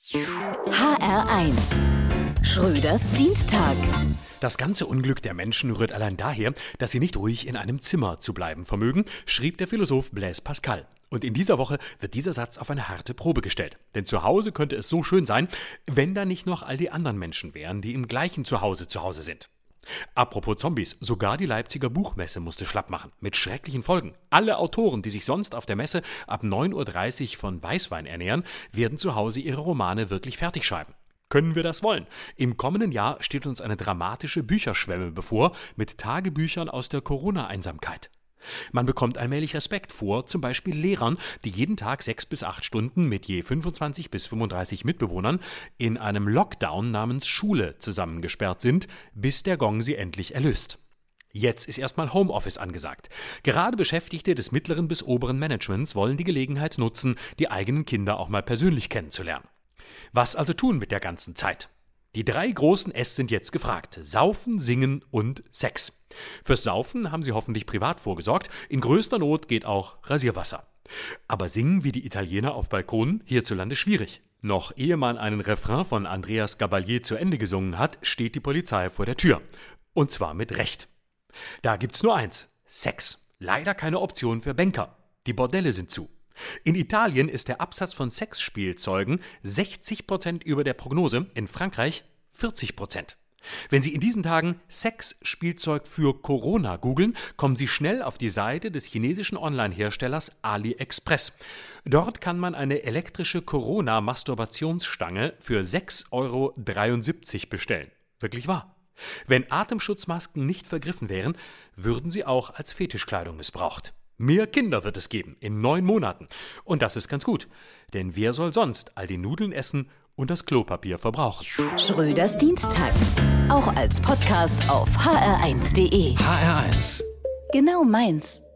HR1 Schröders Dienstag. Das ganze Unglück der Menschen rührt allein daher, dass sie nicht ruhig in einem Zimmer zu bleiben vermögen, schrieb der Philosoph Blaise Pascal. Und in dieser Woche wird dieser Satz auf eine harte Probe gestellt. Denn zu Hause könnte es so schön sein, wenn da nicht noch all die anderen Menschen wären, die im gleichen Zuhause sind. Apropos Zombies, sogar die Leipziger Buchmesse musste schlapp machen, mit schrecklichen Folgen. Alle Autoren, die sich sonst auf der Messe ab 9.30 Uhr von Weißwein ernähren, werden zu Hause ihre Romane wirklich fertig schreiben. Können wir das wollen? Im kommenden Jahr steht uns eine dramatische Bücherschwemme bevor, mit Tagebüchern aus der Corona-Einsamkeit. Man bekommt allmählich Respekt vor, zum Beispiel Lehrern, die jeden Tag 6 bis 8 Stunden mit je 25 bis 35 Mitbewohnern in einem Lockdown namens Schule zusammengesperrt sind, bis der Gong sie endlich erlöst. Jetzt ist erstmal Homeoffice angesagt. Gerade Beschäftigte des mittleren bis oberen Managements wollen die Gelegenheit nutzen, die eigenen Kinder auch mal persönlich kennenzulernen. Was also tun mit der ganzen Zeit? Die 3 großen S sind jetzt gefragt: Saufen, Singen und Sex. Fürs Saufen haben sie hoffentlich privat vorgesorgt. In größter Not geht auch Rasierwasser. Aber singen wie die Italiener auf Balkonen hierzulande schwierig. Noch ehe man einen Refrain von Andreas Gabalier zu Ende gesungen hat, steht die Polizei vor der Tür. Und zwar mit Recht. Da gibt's nur eins: Sex. Leider keine Option für Banker. Die Bordelle sind zu. In Italien ist der Absatz von Sexspielzeugen 60% über der Prognose, in Frankreich 40%. Wenn Sie in diesen Tagen Sexspielzeug für Corona googeln, kommen Sie schnell auf die Seite des chinesischen Online-Herstellers AliExpress. Dort kann man eine elektrische Corona-Masturbationsstange für 6,73 € bestellen. Wirklich wahr. Wenn Atemschutzmasken nicht vergriffen wären, würden sie auch als Fetischkleidung missbraucht. Mehr Kinder wird es geben in 9 Monaten. Und das ist ganz gut. Denn wer soll sonst all die Nudeln essen und das Klopapier verbrauchen? Schröders Dienstag. Auch als Podcast auf hr1.de. HR1. Genau meins.